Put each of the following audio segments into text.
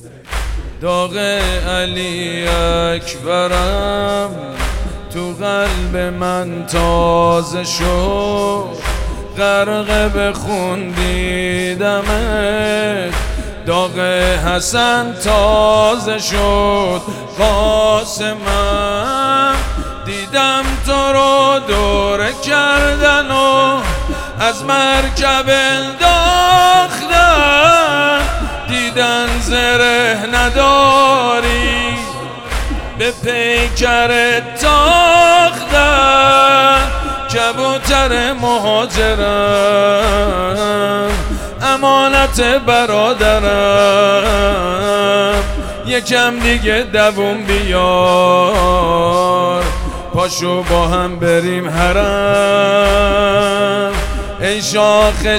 داغ علی اکبرم تو قلب من تازه شد، غرق به خون دیدمت. داغ حسن تازه شد، قاسمم دیدم تو رو دوره کردن و از مرکب انداختن. دیدن زره نداری به پیکرت تاختن. کبوتر مهاجرم امانت برادرم، یکم دیگه دووم بیار پاشو با هم بریم حرم. ای شاخ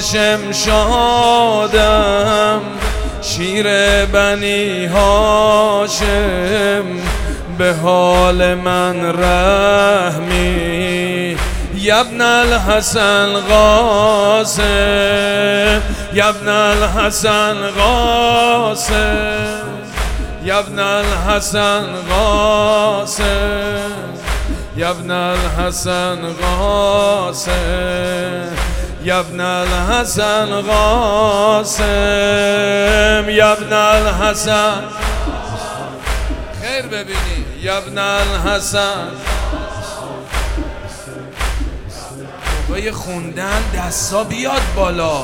شمشادم شیر بنی هاشم، به حال من رحمی. یبن الحسن قاسم، یبن الحسن قاسم، یبن الحسن قاسم، یبن الحسن قاسم، یبن الحسن قاسم، یبن الحسن. خیر ببینی یبن الحسن. موقع خوندن دستا بیاد بالا.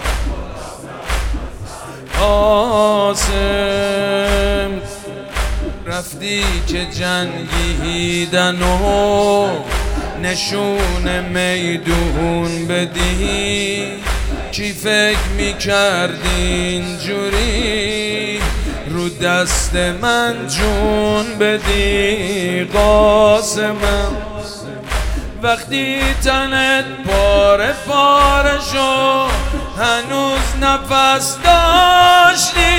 قاسم رفتی که جنگیدن و نشون میدون بدی، کی فکر میکرد اینجوری رو دست من جون بدی؟ قاسمم وقتی تنت پاره پاره شد هنوز نفس داشتی،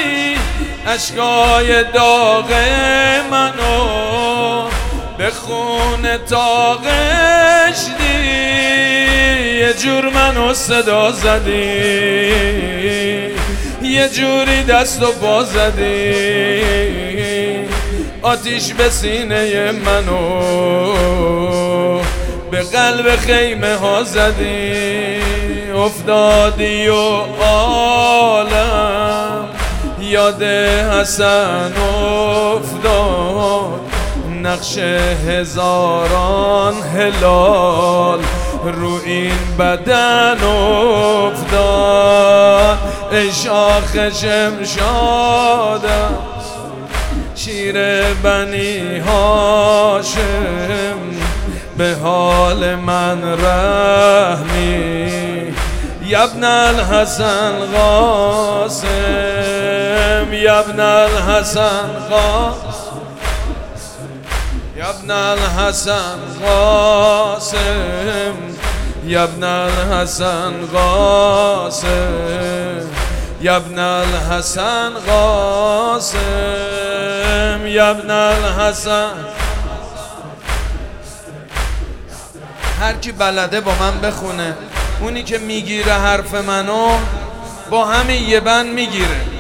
اشکای داغ منو به خون تاقشتی. یه جور منو صدا زدی، یه جوری دست و پا زدی، آتیش به سینه منو به قلب خیمه ها زدی. افتادی و عالم یاد حسن افتاد، نقش هزاران هلال رو این بدن افتاد. ای شاخ شمشادم شیر بنی هاشم، به حال من رحمی. یبن الحسن قاسم، یبن الحسن قاسم، یبن الحسن قاسم، یبن الحسن قاسم، یبن الحسن قاسم، یبن الحسن. هر کی بلده با من بخونه، اونی که میگیره حرف منو با همین یه بند میگیره.